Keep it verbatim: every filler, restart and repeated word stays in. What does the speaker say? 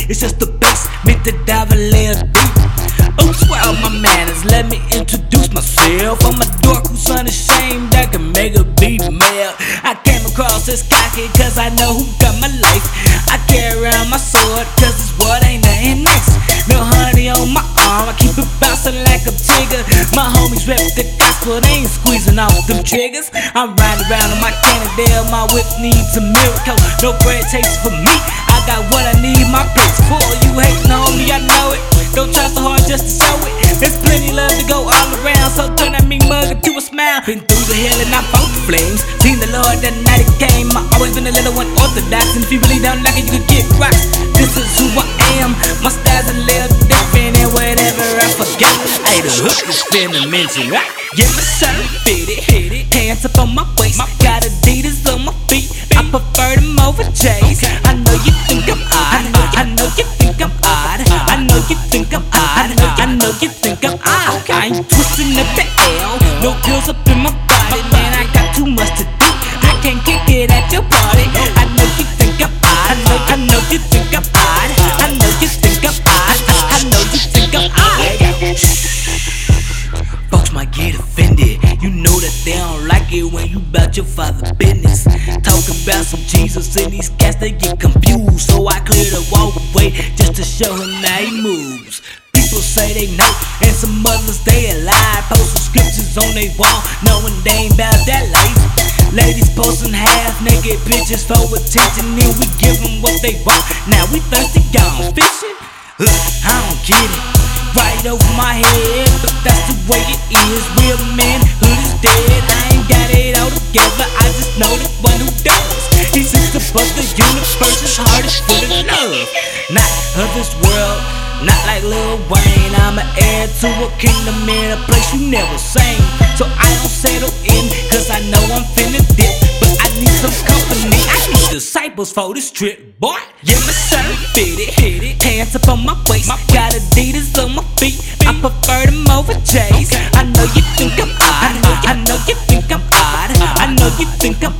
It's just the bass, meant to dive a little deep. Oops, well, my manners, let me introduce myself. I'm a dork who's unashamed, I can make a beat male. I came across this cocky cause I know who got my life. I carry around my sword cause this world ain't nothing nice. No honey on my arm, I keep it bouncing like a trigger. My homies rep the gospel, they ain't squeezing off them triggers. I'm riding around on my Cannondale, my whip needs a miracle. No bread takes for me, I got what I need, my plate's full. You hating on me, I know it. Don't try so hard just to show it. There's plenty love to go all around, so turn that mean mug into a smile. Been through the hell and I fought the flames. Seen the Lord that night it came. I always been a little unorthodox, and if you really don't like it, you could get rocks. This is who I am. My style's a little different, and whatever I forget, hey, the hook is finna mention. Right? Get my shirt fitted, hit it, pants up on my waist. Got Adidas on my feet. I prefer them over J's. I know you think I'm odd. I know you think I'm odd. I know you think I'm odd. I know you think I'm odd. I ain't twisting up the L. No pills up in my body, man. I got too much to do. I can't kick it at your party. I know you think I'm odd. I know you think I'm odd. I know you think I'm odd. I know you think I'm odd. Folks might get offended. You know that they don't like it when you bout your father's business. Talking about some Jesus and these cats, they get confused. So I clear the walkway just to show him how he moves. People say they know, and some others they lie. Posting scriptures on they wall, knowing they ain't bout that life. Ladies posting half naked pictures for attention, and we give them what they want. Now we thirsty, gone fishing. Ugh, I don't get it. Right over my head, but that's the way it is. Real manhood is dead. I ain't got it all together, I just know the one who does. He sits above the universe, his heart is full of love. Not of this world, not like Lil Wayne. I'm an heir to a kingdom in a place you never seen. So I don't settle in, cause I know I'm finna dip. But I need some company, I need disciples for this trip, boy. Yeah, my shirt fitted, hit it, pants up on my waist. Got Adidas on my feet, I prefer them over J's. I know you think I'm odd, I know you think I'm odd. I know you think I'm